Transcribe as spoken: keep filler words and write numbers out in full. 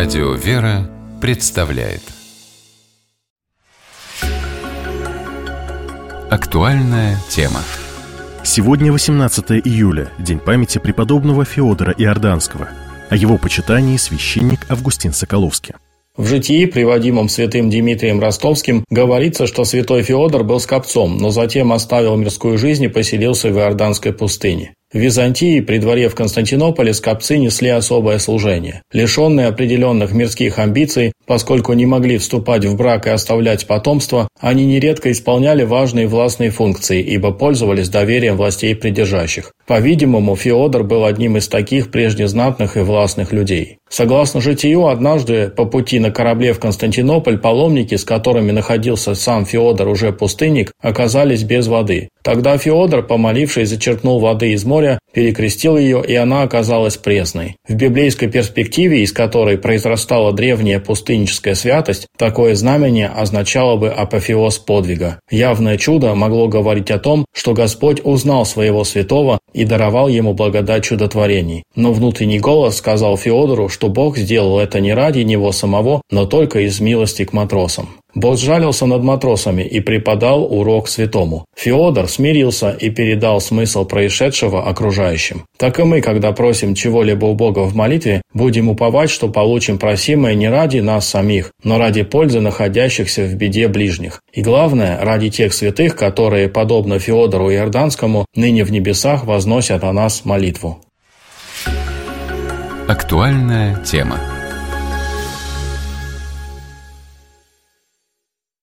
Радио «Вера» представляет актуальная тема. Сегодня восемнадцатое июля, день памяти преподобного Феодора Иорданского. О его почитании священник Августин Соколовский. В житии, приводимом святым Дмитрием Ростовским, говорится, что святой Феодор был скопцом, но затем оставил мирскую жизнь и поселился в Иорданской пустыне. В Византии, при дворе в Константинополе, скопцы несли особое служение. Лишенные определенных мирских амбиций, поскольку не могли вступать в брак и оставлять потомство, они нередко исполняли важные властные функции, ибо пользовались доверием властей придержащих. По-видимому, Феодор был одним из таких прежде знатных и властных людей. Согласно житию, однажды по пути на корабле в Константинополь паломники, с которыми находился сам Феодор, уже пустынник, оказались без воды. Тогда Феодор, помолившись, зачерпнул воды из моря, перекрестил ее, и она оказалась пресной. В библейской перспективе, из которой произрастала древняя пустынническая святость, такое знамение означало бы апофеоз подвига. Явное чудо могло говорить о том, что Господь узнал своего святого и даровал ему благодать чудотворений. Но внутренний голос сказал Феодору, что Бог сделал это не ради него самого, но только из милости к матросам. Бог сжалился над матросами и преподал урок святому. Феодор смирился и передал смысл происшедшего окружающим. Так и мы, когда просим чего-либо у Бога в молитве, будем уповать, что получим просимое не ради нас самих, но ради пользы находящихся в беде ближних. И главное, ради тех святых, которые, подобно Феодору Иорданскому, ныне в небесах возносят о нас молитву. Актуальная тема.